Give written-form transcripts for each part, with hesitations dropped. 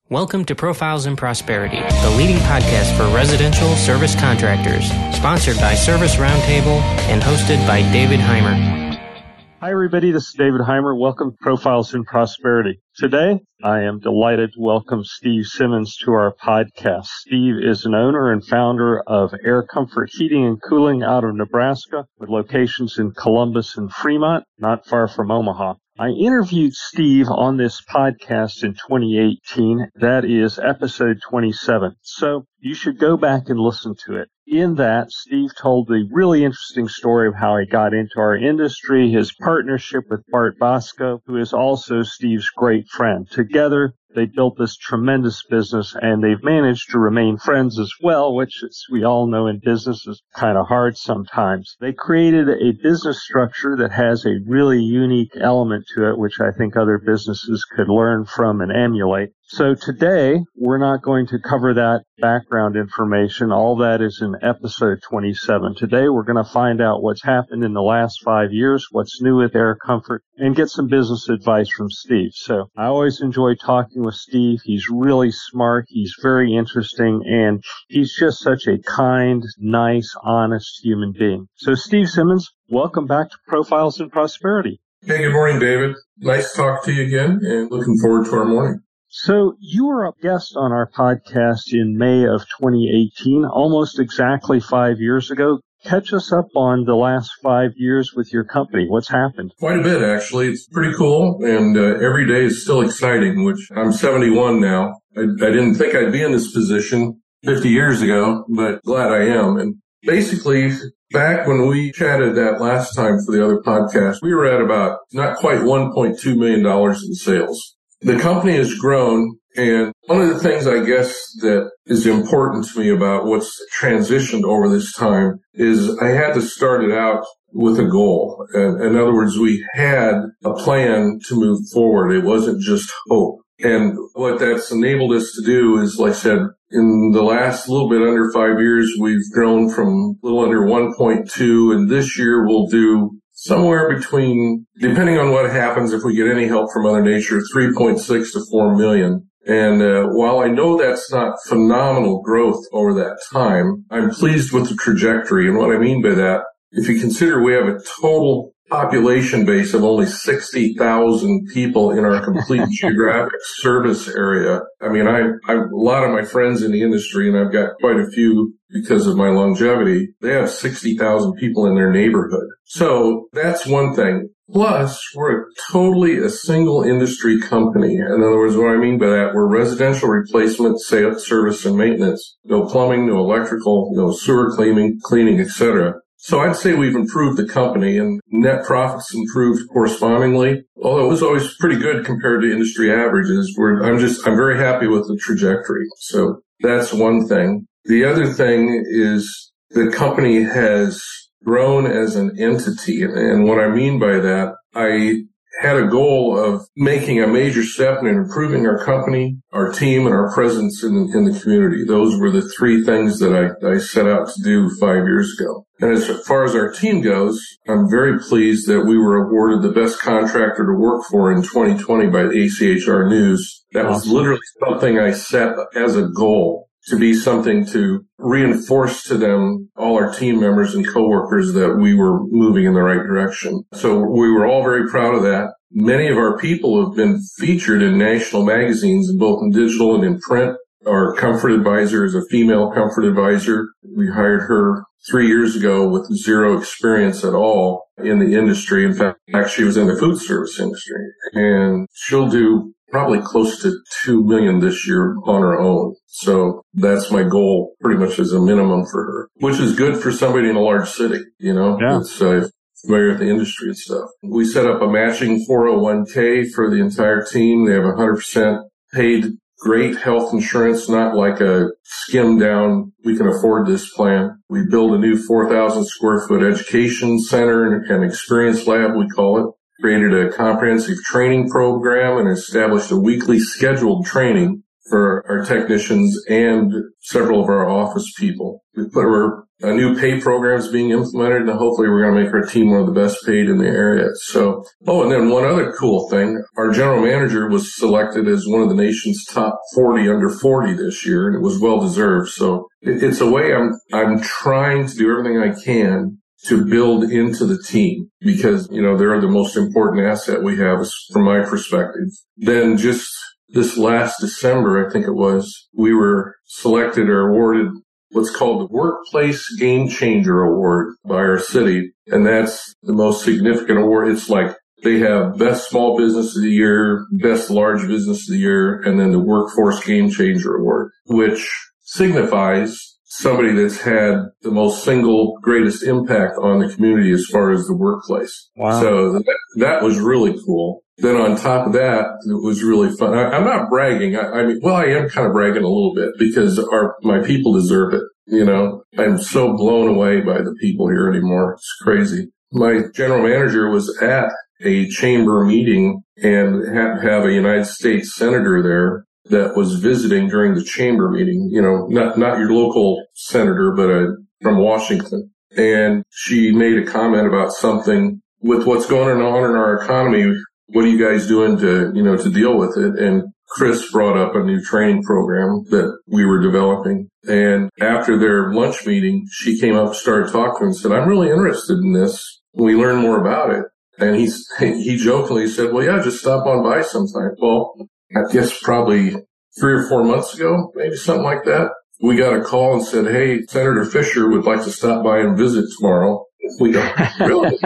Welcome to Profiles in Prosperity, the leading podcast for residential service contractors, sponsored by Service Roundtable and hosted by David Heimer. Hi, everybody. This is David Heimer. Welcome to Profiles in Prosperity. Today, I am delighted to welcome Steve Simmons to our podcast. Steve is an owner and founder of Air Comfort Heating and Cooling out of Nebraska, with locations in Columbus and Fremont, not far from Omaha. I interviewed Steve on this podcast in 2018. That is episode 27. So you should go back and listen to it. In that, Steve told the really interesting story of how he got into our industry, his partnership with Bart Bosco, who is also Steve's great friend. Together, they built this tremendous business, and they've managed to remain friends as well, which, as we all know in business, is kind of hard sometimes. They created a business structure that has a really unique element to it, which I think other businesses could learn from and emulate. So today, we're not going to cover that background information. All that is in episode 27. Today, we're going to find out what's happened in the last 5 years, what's new with Air Comfort, and get some business advice from Steve. So I always enjoy talking with Steve. He's really smart. He's very interesting, and he's just such a kind, nice, honest human being. So Steve Simmons, welcome back to Profiles in Prosperity. Hey, good morning, David. Nice to talk to you again, and looking forward to our morning. So you were a guest on our podcast in May of 2018, almost exactly 5 years ago. Catch us up on the last 5 years with your company. What's happened? Quite a bit, actually. It's pretty cool, and every day is still exciting, which I'm 71 now. I didn't think I'd be in this position 50 years ago, but glad I am. And basically, back when we chatted that last time for the other podcast, we were at about not quite $1.2 million in sales. The company has grown, and one of the things I guess that is important to me about what's transitioned over this time is I had to start it out with a goal. In other words, we had a plan to move forward. It wasn't just hope. And what that's enabled us to do is, like I said, in the last little bit under 5 years, we've grown from a little under 1.2, and this year we'll do somewhere between, depending on what happens, if we get any help from Mother Nature, 3.6 to 4 million. And while I know that's not phenomenal growth over that time, I'm pleased with the trajectory. And what I mean by that, if you consider we have a total population base of only 60,000 people in our complete geographic service area. I mean, a lot of my friends in the industry, and I've got quite a few because of my longevity, they have 60,000 people in their neighborhood. So that's one thing. Plus, we're totally a single industry company. In other words, what I mean by that, we're residential replacement, sales, service, and maintenance. No plumbing, no electrical, no sewer cleaning, etc. So I'd say we've improved the company, and net profits improved correspondingly, although it was always pretty good compared to industry averages. I'm very happy with the trajectory. So that's one thing. The other thing is the company has grown as an entity. And what I mean by that, I had a goal of making a major step in improving our company, our team, and our presence in the community. Those were the three things that I set out to do 5 years ago. And as far as our team goes, I'm very pleased that we were awarded the best contractor to work for in 2020 by ACHR News. That was literally something I set as a goal to be something to reinforce to them, all our team members and coworkers, that we were moving in the right direction. So we were all very proud of that. Many of our people have been featured in national magazines, both in digital and in print. Our comfort advisor is a female comfort advisor. We hired her 3 years ago with zero experience at all in the industry. In fact, she was in the food service industry. And she'll do probably close to 2 million this year on her own. So that's my goal pretty much as a minimum for her, which is good for somebody in a large city, you know. Yeah. It's familiar with the industry and stuff. We set up a matching 401k for the entire team. They have 100% paid great health insurance, not like a skim down, we can afford this plan. We build a new 4,000 square foot education center and experience lab, we call it. Created a comprehensive training program and established a weekly scheduled training for our technicians and several of our office people. A new pay program is being implemented, and hopefully we're going to make our team one of the best paid in the area. So, and then one other cool thing, our general manager was selected as one of the nation's top 40 under 40 this year, and it was well deserved. So it's a way I'm trying to do everything I can to build into the team because, they're the most important asset we have from my perspective. Then just this last December, I think it was, we were selected or awarded what's called the Workplace Game Changer Award by our city. And that's the most significant award. It's like they have Best Small Business of the Year, Best Large Business of the Year, and then the Workforce Game Changer Award, which signifies somebody that's had the most single greatest impact on the community as far as the workplace. Wow. So that was really cool. Then on top of that, it was really fun. I'm not bragging. I am kind of bragging a little bit because my people deserve it. I'm so blown away by the people here anymore. It's crazy. My general manager was at a chamber meeting and had to have a United States senator there that was visiting during the chamber meeting, not your local senator, but from Washington. And she made a comment about something with what's going on in our economy. What are you guys doing to deal with it? And Chris brought up a new training program that we were developing. And after their lunch meeting, she came up, started talking and said, I'm really interested in this. We learned more about it. And he jokingly said, well, yeah, just stop on by sometime. Well, I guess probably 3 or 4 months ago, maybe something like that, we got a call and said, hey, Senator Fisher would like to stop by and visit tomorrow. We go, really?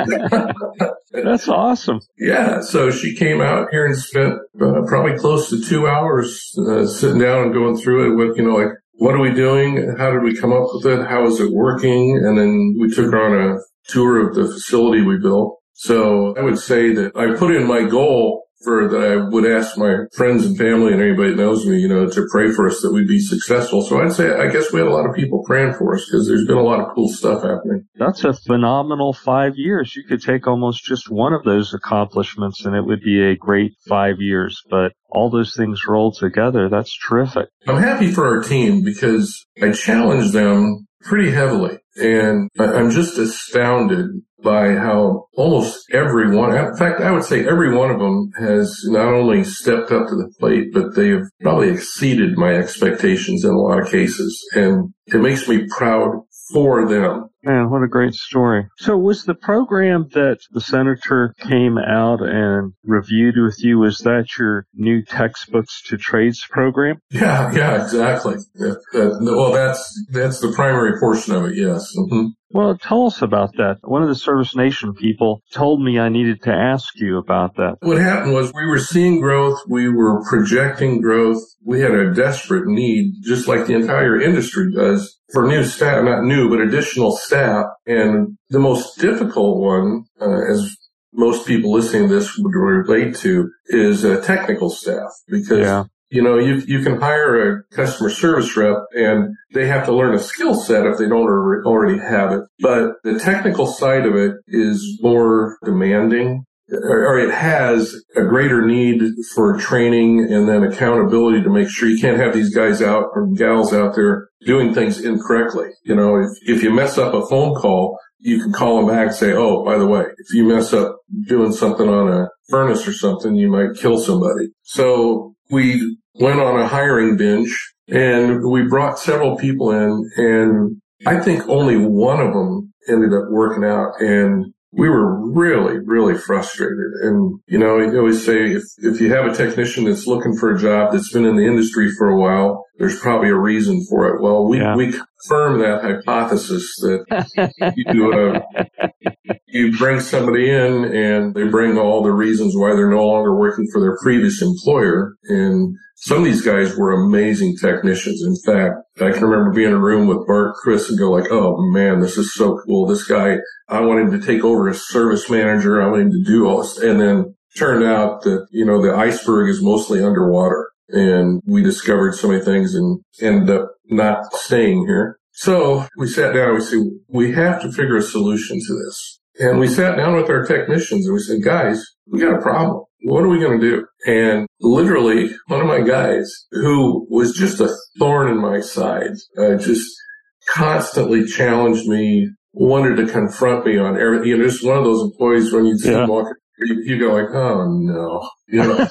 That's awesome. Yeah. So she came out here and spent probably close to 2 hours sitting down and going through it with, what are we doing? How did we come up with it? How is it working? And then we took her on a tour of the facility we built. So I would say that I put in my goal that I would ask my friends and family and anybody that knows me, to pray for us that we'd be successful. So I'd say, I guess we had a lot of people praying for us because there's been a lot of cool stuff happening. That's a phenomenal 5 years. You could take almost just one of those accomplishments and it would be a great 5 years. But all those things rolled together, that's terrific. I'm happy for our team because I challenged them pretty heavily. And I'm just astounded by how almost everyone, in fact, I would say every one of them has not only stepped up to the plate, but they have probably exceeded my expectations in a lot of cases. And it makes me proud for them. Man, what a great story. So was the program that the senator came out and reviewed with you, was that your new textbooks to trades program? Yeah, exactly. Well, that's the primary portion of it, yes. Mm-hmm. Well, tell us about that. One of the Service Nation people told me I needed to ask you about that. What happened was we were seeing growth. We were projecting growth. We had a desperate need, just like the entire industry does, for new staff, not new, but additional staff. And the most difficult one, as most people listening to this would relate to, is technical staff. Because you can hire a customer service rep and they have to learn a skill set if they don't already have it. But the technical side of it is more demanding, or it has a greater need for training and then accountability to make sure you can't have these guys out or gals out there doing things incorrectly. If you mess up a phone call, you can call them back and say, oh, by the way, if you mess up doing something on a furnace or something, you might kill somebody. So we went on a hiring binge and we brought several people in, and I think only one of them ended up working out, and we were really, really frustrated. And, you always say if you have a technician that's looking for a job that's been in the industry for a while, there's probably a reason for it. Well, we confirm that hypothesis that you bring somebody in and they bring all the reasons why they're no longer working for their previous employer. And some of these guys were amazing technicians. In fact, I can remember being in a room with Bart, Chris, and go like, oh man, this is so cool. This guy, I want him to take over as service manager. I want him to do all this. And then turned out that, the iceberg is mostly underwater. And we discovered so many things and ended up not staying here. So we sat down and we said, we have to figure a solution to this. And we sat down with our technicians and we said, guys, we got a problem. what are we going to do? And literally one of my guys who was just a thorn in my side, just constantly challenged me, wanted to confront me on everything. You know, just one of those employees when you see him walking, you go like, oh no, you know.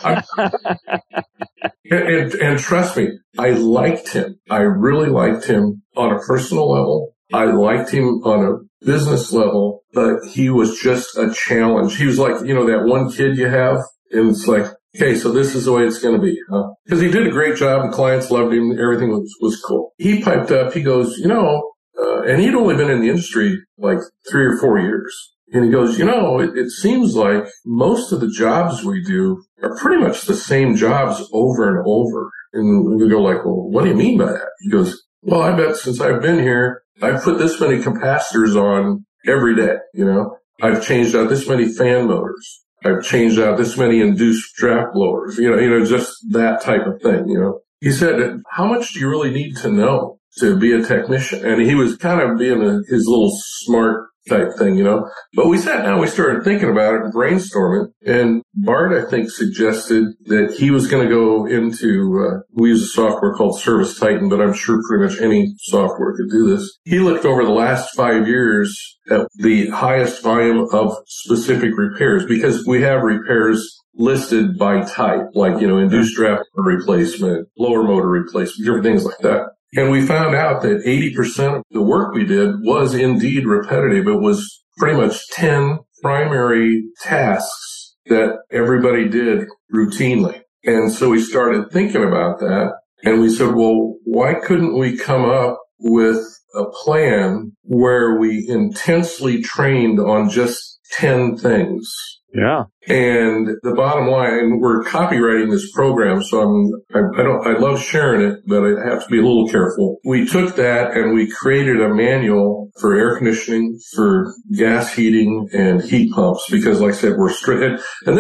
And trust me, I liked him. I really liked him on a personal level. I liked him on a business level, but he was just a challenge. He was like, you know, that one kid you have, and it's like, okay, so this is the way it's going to be, huh? Because he did a great job and clients loved him. Everything was cool. He piped up. He goes, you know, and he'd only been in the industry like 3 or 4 years. And he goes, you know, it seems like most of the jobs we do are pretty much the same jobs over and over. And we go like, well, what do you mean by that? He goes, well, I bet since I've been here, I've put this many capacitors on every day. You know, I've changed out this many fan motors. I've changed out this many induced draft blowers. You know, just that type of thing. You know, he said, how much do you really need to know to be a technician? And he was kind of being his little smart type thing, you know. But we sat down, we started thinking about it and brainstorming. And Bart, I think, suggested that he was going to go into, we use a software called Service Titan, but I'm sure pretty much any software could do this. He looked over the last 5 years at the highest volume of specific repairs, because we have repairs listed by type, like, you know, induced draft replacement, blower motor replacement, different things like that. And we found out that 80% of the work we did was indeed repetitive. It was pretty much 10 primary tasks that everybody did routinely. And so we started thinking about that, and we said, well, why couldn't we come up with a plan where we intensely trained on just 10 things? Yeah. And the bottom line, we're copywriting this program, so I love sharing it, but I have to be a little careful. We took that and we created a manual for air conditioning, for gas heating and heat pumps, because like I said, we're strict. And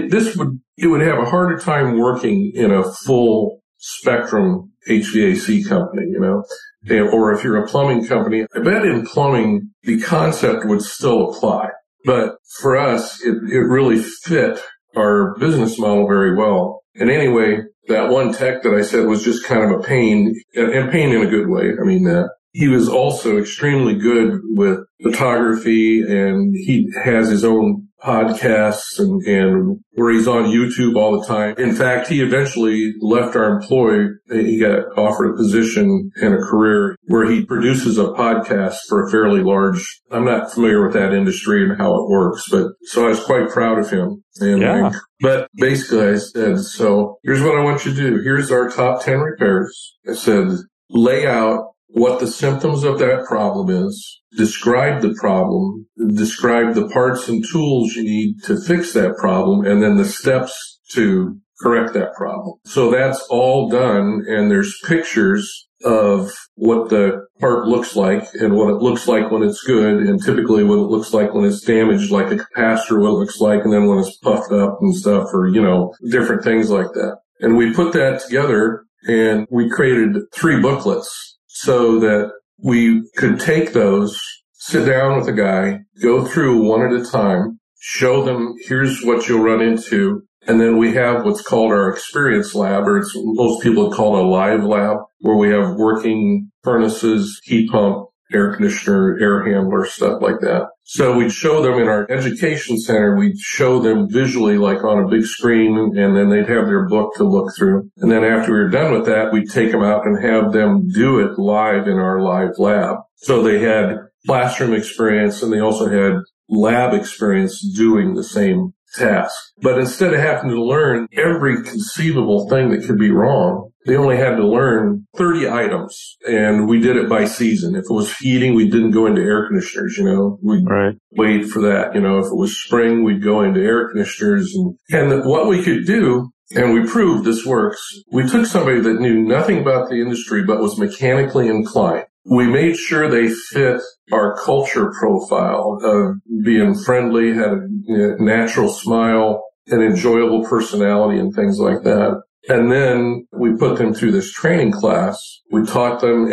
it would have a harder time working in a full spectrum HVAC company, you know, or if you're a plumbing company. I bet in plumbing, the concept would still apply. But for us, it really fit our business model very well. And anyway, that one tech that I said was just kind of a pain, and pain in a good way. I mean, he was also extremely good with photography, and he has his own podcasts and where he's on YouTube all the time. In fact, he eventually left our employ. He got offered a position and a career where he produces a podcast for a fairly large, I'm not familiar with that industry and how it works, but so I was quite proud of him. And but basically I said, so here's what I want you to do. Here's our top 10 repairs. I said, lay out what the symptoms of that problem is, describe the problem, describe the parts and tools you need to fix that problem, and then the steps to correct that problem. So that's all done, and there's pictures of what the part looks like and what it looks like when it's good, and typically what it looks like when it's damaged, like a capacitor, what it looks like, and then when it's puffed up and stuff, or, you know, different things like that. And we put that together, and we created 3 booklets so that we could take those, sit down with a guy, go through one at a time, show them, here's what you'll run into. And then we have what's called our experience lab, or most people call it a live lab, where we have working furnaces, heat pump, air conditioner, air handler, stuff like that. So we'd show them in our education center, we'd show them visually like on a big screen, and then they'd have their book to look through. And then after we were done with that, we'd take them out and have them do it live in our live lab. So they had classroom experience, and they also had lab experience doing the same task. But instead of having to learn every conceivable thing that could be wrong, they only had to learn 30 items, and we did it by season. If it was heating, we didn't go into air conditioners, you know. We'd wait for that, you know. If it was spring, we'd go into air conditioners. And what we could do, and we proved this works, we took somebody that knew nothing about the industry but was mechanically inclined. We made sure they fit our culture profile of being friendly, had a natural smile, an enjoyable personality, and things like that. And then we put them through this training class. We taught them, and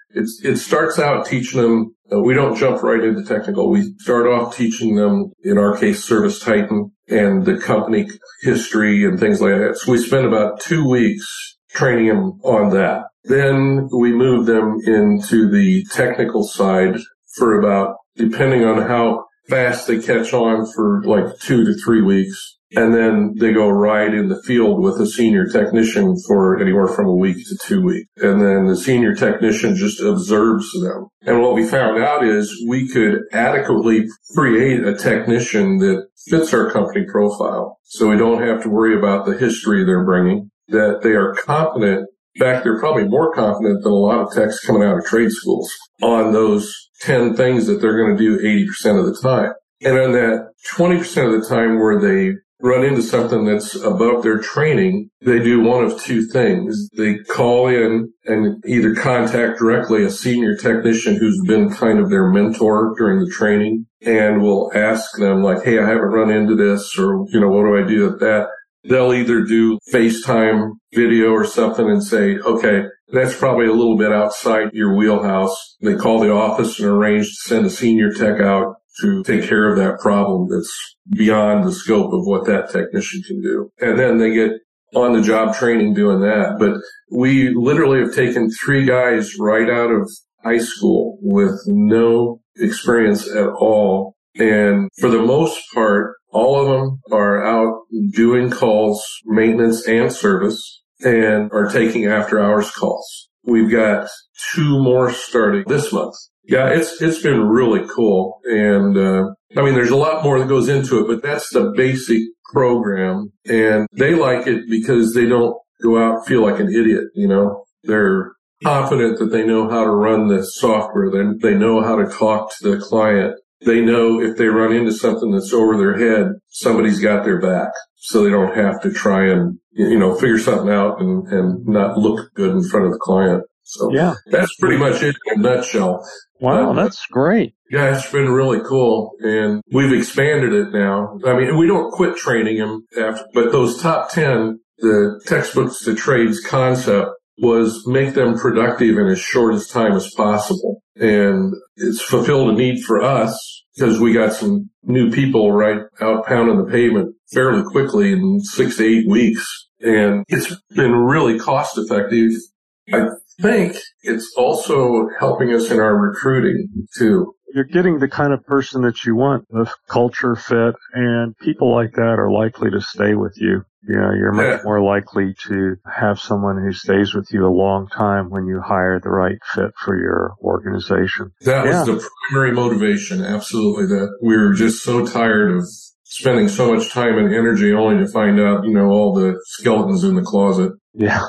It starts out teaching them, we don't jump right into technical. We start off teaching them, in our case, ServiceTitan and the company history and things like that. So we spend about 2 weeks training them on that. Then we move them into the technical side for about, depending on how fast they catch on, for like 2 to 3 weeks. And then they go right in the field with a senior technician for anywhere from a week to 2 weeks. And then the senior technician just observes them. And what we found out is we could adequately create a technician that fits our company profile. So we don't have to worry about the history they're bringing, that they are competent. In fact, they're probably more confident than a lot of techs coming out of trade schools on those 10 things that they're going to do 80% of the time. And on that 20% of the time where they run into something that's above their training, they do one of two things. They call in and either contact directly a senior technician who's been kind of their mentor during the training, and will ask them like, hey, I haven't run into this, or, what do I do with that? They'll either do FaceTime video or something and say, okay, that's probably a little bit outside your wheelhouse. They call the office and arrange to send a senior tech out to take care of that problem that's beyond the scope of what that technician can do. And then they get on-the-job training doing that. But we literally have taken 3 guys right out of high school with no experience at all. And for the most part, all of them are out doing calls, maintenance and service, and are taking after-hours calls. We've got 2 more starting this month. Yeah, it's been really cool. And, there's a lot more that goes into it, but that's the basic program. And they like it because they don't go out and feel like an idiot, They're confident that they know how to run the software. They know how to talk to the client. They know if they run into something that's over their head, somebody's got their back. So they don't have to try and, figure something out and not look good in front of the client. So yeah, that's pretty much it in a nutshell. Wow, that's great. Yeah, it's been really cool. And we've expanded it now. We don't quit training them but those top 10, the textbooks to trades concept was make them productive in as short as time as possible. And it's fulfilled a need for us because we got some new people right out pounding the pavement fairly quickly in 6 to 8 weeks. And it's been really cost effective. I think it's also helping us in our recruiting too. You're getting the kind of person that you want, the culture fit, and people like that are likely to stay with you. You're much more likely to have someone who stays with you a long time when you hire the right fit for your organization. That was the primary motivation. Absolutely. That we were just so tired of spending so much time and energy only to find out, all the skeletons in the closet. Yeah.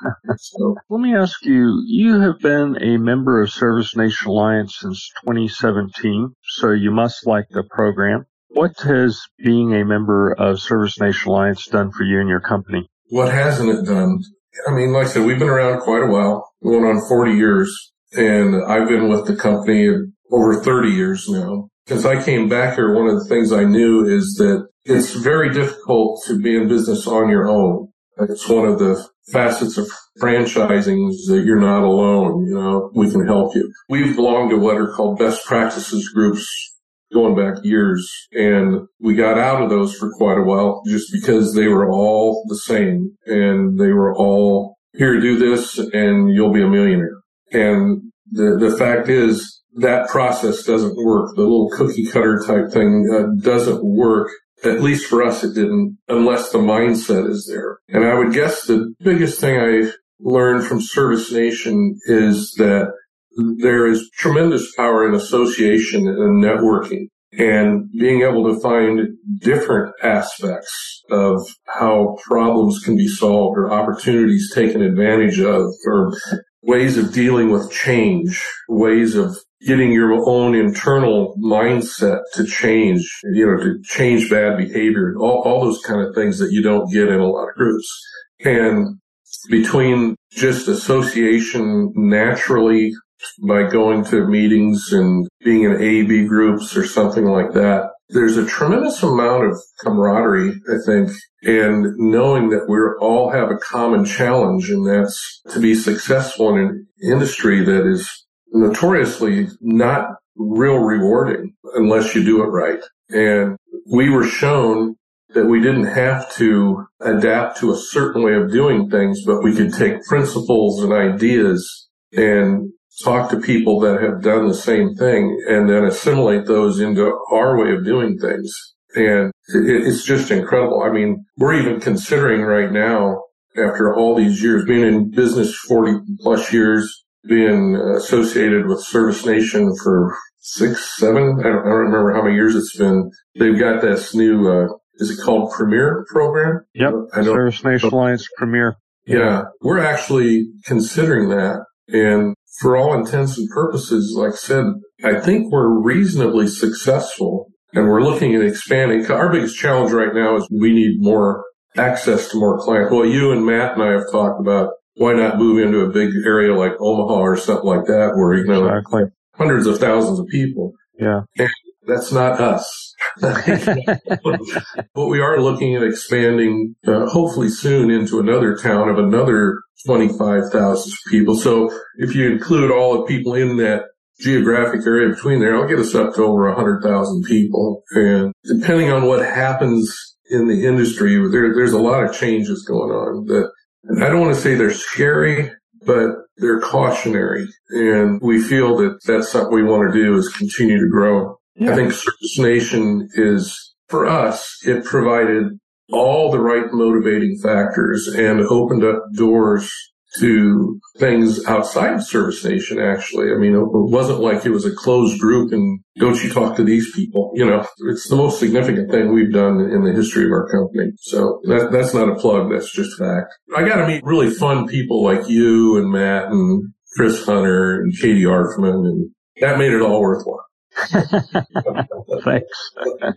So, let me ask you, you have been a member of Service Nation Alliance since 2017, so you must like the program. What has being a member of Service Nation Alliance done for you and your company? What hasn't it done? Like I said, we've been around quite a while, going on 40 years, and I've been with the company over 30 years now. Since I came back here, one of the things I knew is that it's very difficult to be in business on your own. It's one of the facets of franchising is that you're not alone. We can help you. We've belonged to what are called best practices groups going back years, and we got out of those for quite a while just because they were all the same, and they were all, here, do this and you'll be a millionaire. And the fact is, that process doesn't work. The little cookie cutter type thing doesn't work. At least for us, it didn't, unless the mindset is there. And I would guess the biggest thing I learned from Service Nation is that there is tremendous power in association and networking, and being able to find different aspects of how problems can be solved or opportunities taken advantage of, or ways of dealing with change, ways of getting your own internal mindset to change, to change bad behavior, all those kind of things that you don't get in a lot of groups. And between just association naturally by going to meetings and being in A/B groups or something like that, there's a tremendous amount of camaraderie, I think, and knowing that we all have a common challenge, and that's to be successful in an industry that is notoriously not real rewarding unless you do it right. And we were shown that we didn't have to adapt to a certain way of doing things, but we could take principles and ideas and talk to people that have done the same thing and then assimilate those into our way of doing things. And it's just incredible. I mean, we're even considering right now, after all these years, being in business 40 plus years, being associated with Service Nation for 6, 7, I don't remember how many years it's been. They've got this new, is it called Premier program? Yep, Service Nation Alliance Premier. Yeah, we're actually considering that. And for all intents and purposes, like I said, I think we're reasonably successful and we're looking at expanding. Our biggest challenge right now is we need more access to more clients. Well, you and Matt and I have talked about why not move into a big area like Omaha or something like that where, you know, exactly. Hundreds of thousands of people. Yeah. And that's not us. But we are looking at expanding, hopefully soon into another town of another 25,000 people. So if you include all the people in that geographic area between there, I'll get us up to over 100,000 people. And depending on what happens in the industry, there's a lot of changes going on that, and I don't want to say they're scary, but they're cautionary. And we feel that that's something we want to do is continue to grow. Yeah. I think Service Nation is, for us, it provided all the right motivating factors and opened up doors to things outside of Service Nation, actually. I mean, it wasn't like it was a closed group and don't you talk to these people. You know, it's the most significant thing we've done in the history of our company. So that's not a plug. That's just fact. I got to meet really fun people like you and Matt and Chris Hunter and Katie Arfman, and that made it all worthwhile. Thanks.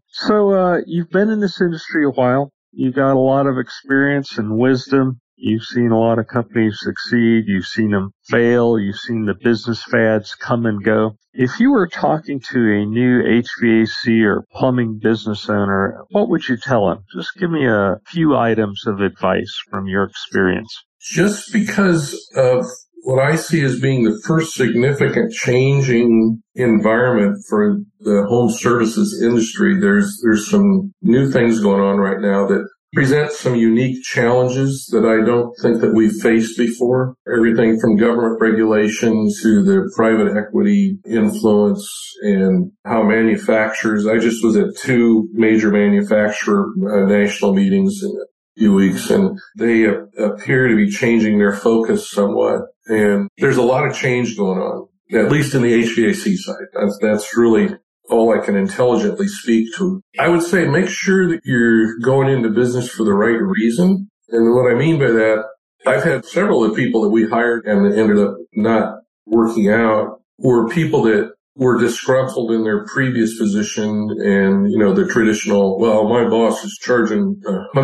So, you've been in this industry a while. You've got a lot of experience and wisdom. You've seen a lot of companies succeed. You've seen them fail. You've seen the business fads come and go. If you were talking to a new HVAC or plumbing business owner, what would you tell them? Just give me a few items of advice from your experience. Just because of what I see as being the first significant changing environment for the home services industry, there's some new things going on right now that present some unique challenges that I don't think that we've faced before. Everything from government regulation to the private equity influence and how manufacturers, I just was at 2 major manufacturer national meetings in a few weeks, and they appear to be changing their focus somewhat. And there's a lot of change going on, at least in the HVAC side. That's really all I can intelligently speak to. I would say make sure that you're going into business for the right reason. And what I mean by that, I've had several of the people that we hired and that ended up not working out were people that were disgruntled in their previous position and, you know, the traditional, well, my boss is charging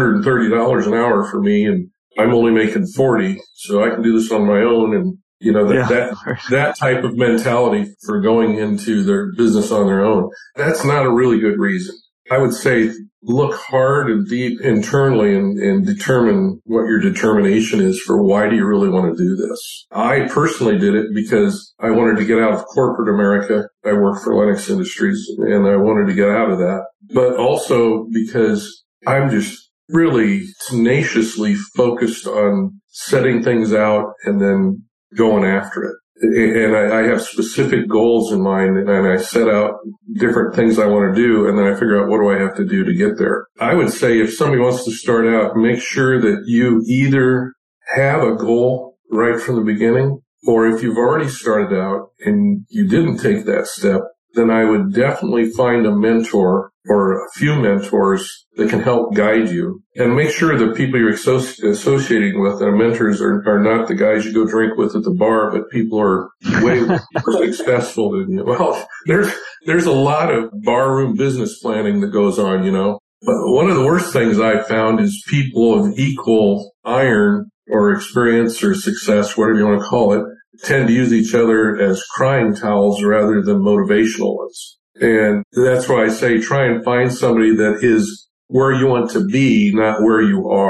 $130 an hour for me and I'm only making 40, so I can do this on my own. And, you know, that type of mentality for going into their business on their own, that's not a really good reason. I would say look hard and deep internally and determine what your determination is for why do you really want to do this. I personally did it because I wanted to get out of corporate America. I worked for Lennox Industries and I wanted to get out of that, but also because I'm just really tenaciously focused on setting things out and then going after it. And I have specific goals in mind and I set out different things I want to do and then I figure out what do I have to do to get there. I would say if somebody wants to start out, make sure that you either have a goal right from the beginning, or if you've already started out and you didn't take that step, then I would definitely find a mentor or a few mentors that can help guide you. And make sure the people you're associating with, our mentors, are not the guys you go drink with at the bar, but people are way more successful than you. Well, there's a lot of barroom business planning that goes on, you know. But one of the worst things I've found is people of equal iron or experience or success, whatever you want to call it, tend to use each other as crying towels rather than motivational ones. And that's why I say try and find somebody that is where you want to be, not where you are.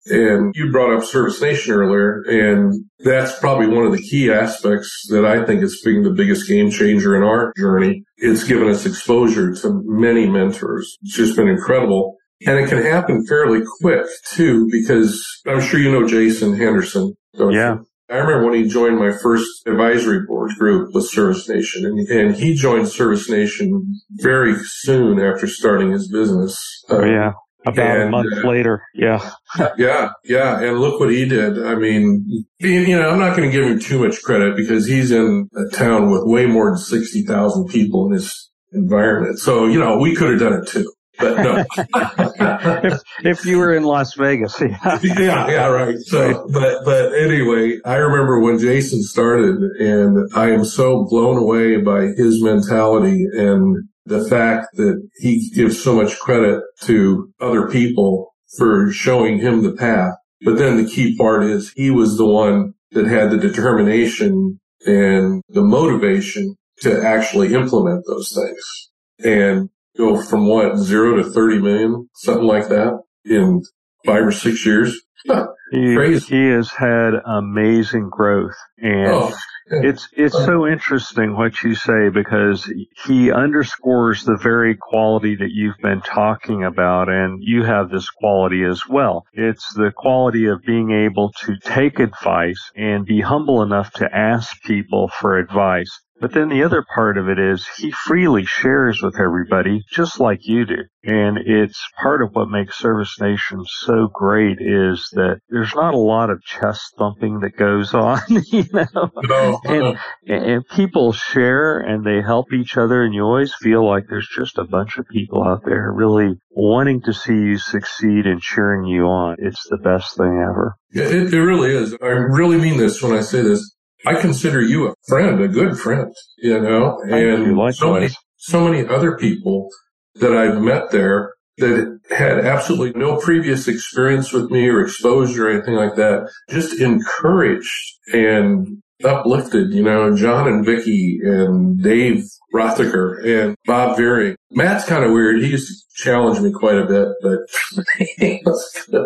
And you brought up Service Nation earlier, and that's probably one of the key aspects that I think is being the biggest game changer in our journey. It's given us exposure to many mentors. It's just been incredible. And it can happen fairly quick, too, because I'm sure you know Jason Henderson. Yeah. I remember when he joined my first advisory board group with Service Nation, and he joined Service Nation very soon after starting his business. About a month later. Yeah. Yeah. And look what he did. I mean, I'm not going to give him too much credit because he's in a town with way more than 60,000 people in his environment. So, we could have done it too. But no. if you were in Las Vegas, yeah, right. So, but anyway, I remember when Jason started, and I am so blown away by his mentality and the fact that he gives so much credit to other people for showing him the path. But then the key part is he was the one that had the determination and the motivation to actually implement those things and go from 0 to 30 million, something like that in 5 or 6 years. Crazy. He has had amazing growth, and it's so interesting what you say, because he underscores the very quality that you've been talking about, and you have this quality as well. It's the quality of being able to take advice and be humble enough to ask people for advice. But then the other part of it is he freely shares with everybody, just like you do. And it's part of what makes Service Nation so great is that there's not a lot of chest thumping that goes on, And people share and they help each other, and you always feel like there's just a bunch of people out there really wanting to see you succeed and cheering you on. It's the best thing ever. Yeah, it really is. I really mean this when I say this. I consider you a friend, a good friend, and so many other people that I've met there that had absolutely no previous experience with me or exposure or anything like that, just encouraged and uplifted, John and Vicky and Dave Rothacker and Bob Veering. Matt's kind of weird. He used to challenge me quite a bit, but he was good.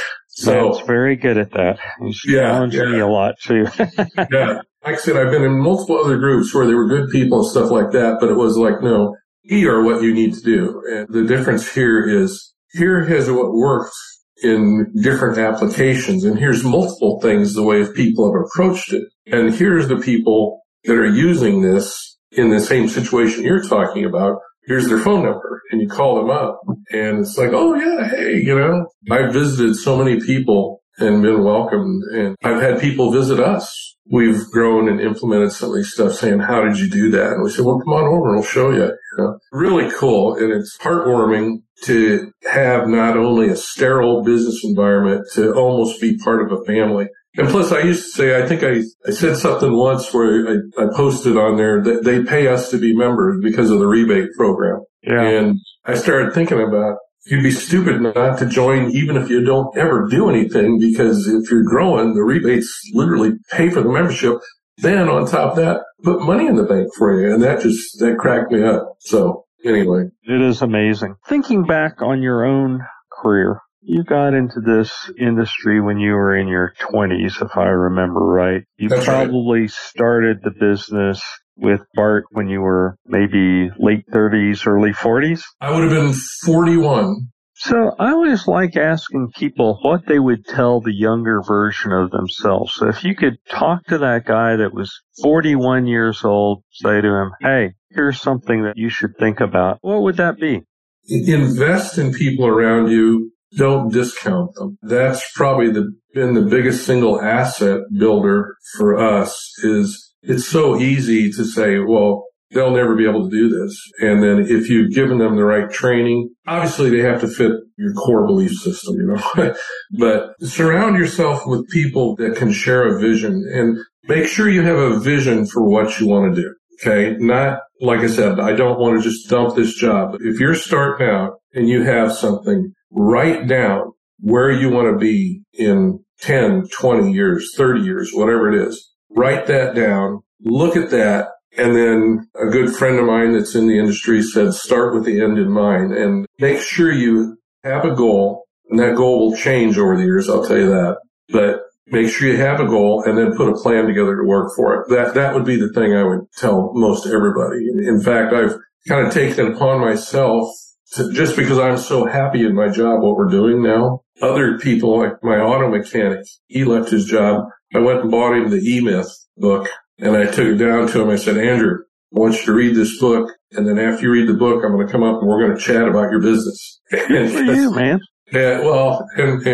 So Matt's very good at that. He's challenging me a lot too. Yeah. Like I said, I've been in multiple other groups where there were good people and stuff like that, but it was like, no, here are what you need to do. And the difference here is, here has what worked in different applications, and here's multiple things the way people have approached it. And here's the people that are using this in the same situation you're talking about. Here's their phone number, and you call them up, and it's like, oh yeah, hey, I've visited so many people and been welcomed, and I've had people visit us. We've grown and implemented some of these stuff saying, how did you do that? And we said, well, come on over and we'll show you. Really cool. And it's heartwarming to have not only a sterile business environment, to almost be part of a family. And plus, I used to say, I think I said something once where I posted on there that they pay us to be members because of the rebate program. Yeah. And I started thinking about, you'd be stupid not to join even if you don't ever do anything, because if you're growing, the rebates literally pay for the membership. Then on top of that, put money in the bank for you. And that cracked me up. So anyway. It is amazing. Thinking back on your own career, you got into this industry when you were in your 20s, if I remember right. That's probably started the business with Bart when you were maybe late 30s, early 40s? I would have been 41. So I always like asking people what they would tell the younger version of themselves. So if you could talk to that guy that was 41 years old, say to him, hey, here's something that you should think about, what would that be? Invest in people around you. Don't discount them. That's probably been the biggest single asset builder for us. Is it's so easy to say, well, they'll never be able to do this. And then if you've given them the right training, obviously they have to fit your core belief system, but surround yourself with people that can share a vision, and make sure you have a vision for what you want to do. Okay. Not, like I said, I don't want to just dump this job. If you're starting out and you have something, write down where you want to be in 10, 20 years, 30 years, whatever it is. Write that down, look at that, and then a good friend of mine that's in the industry said, start with the end in mind, and make sure you have a goal And that goal will change over the years, I'll tell you that. But make sure you have a goal and then put a plan together to work for it. That would be the thing I would tell most everybody. In fact, I've kind of taken it upon myself to, just because I'm so happy in my job, what we're doing now. Other people, like my auto mechanic, he left his job. I went and bought him the E-Myth book, and I took it down to him. I said, Andrew, I want you to read this book, and then after you read the book, I'm going to come up and we're going to chat about your business. Good for you, man. Yeah, well,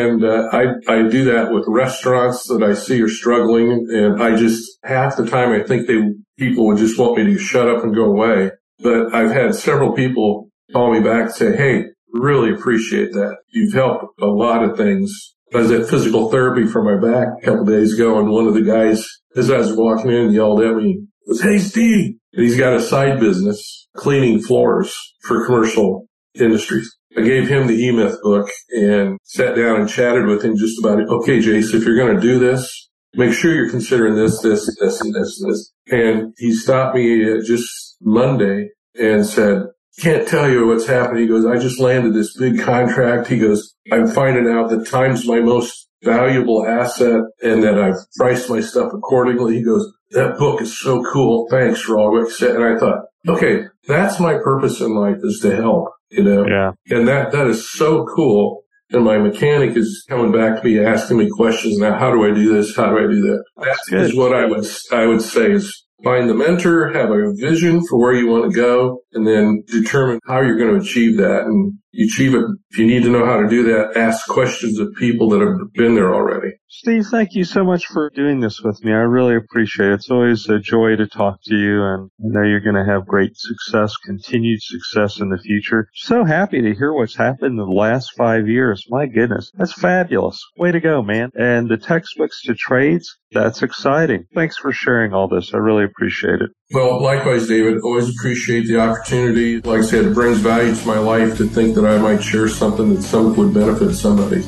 I do that with restaurants that I see are struggling, and I just, half the time I think people would just want me to shut up and go away. But I've had several people call me back and say, hey, really appreciate that. You've helped a lot of things. I was at physical therapy for my back a couple of days ago, and one of the guys, as I was walking in, yelled at me, goes, hey, Steve. And he's got a side business cleaning floors for commercial industries. I gave him the E-Myth book and sat down and chatted with him just about it. Okay, Jace, if you're going to do this, make sure you're considering this, and this. And he stopped me just Monday and said, can't tell you what's happening. He goes, I just landed this big contract. He goes, I'm finding out that time's my most valuable asset and that I've priced my stuff accordingly. He goes, that book is so cool. Thanks for all what you said. And I thought, okay, that's my purpose in life, is to help, you know? Yeah. And that is so cool. And my mechanic is coming back to me, asking me questions now. How do I do this? How do I do that? That is what I would say is find the mentor, have a vision for where you want to go, and then determine how you're going to achieve that. And you achieve it. If you need to know how to do that, ask questions of people that have been there already. Steve, thank you so much for doing this with me. I really appreciate it. It's always a joy to talk to you, and I know you're going to have great success, continued success in the future. So happy to hear what's happened in the last 5 years. My goodness, that's fabulous. Way to go, man. And the textbooks to trades, that's exciting. Thanks for sharing all this. I really appreciate it. Well, likewise, David. Always appreciate the opportunity. Like I said, it brings value to my life to think that I might share something that would benefit somebody.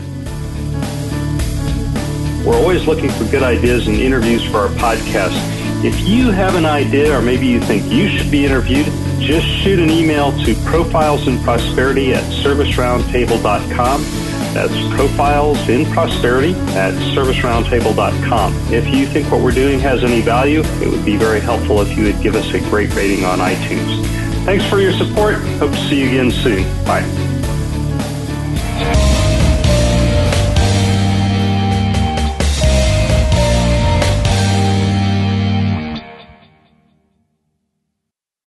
We're always looking for good ideas and interviews for our podcast. If you have an idea or maybe you think you should be interviewed, just shoot an email to profilesinprosperity@serviceroundtable.com. That's profilesinprosperity@serviceroundtable.com. If you think what we're doing has any value, it would be very helpful if you would give us a great rating on iTunes. Thanks for your support. Hope to see you again soon. Bye.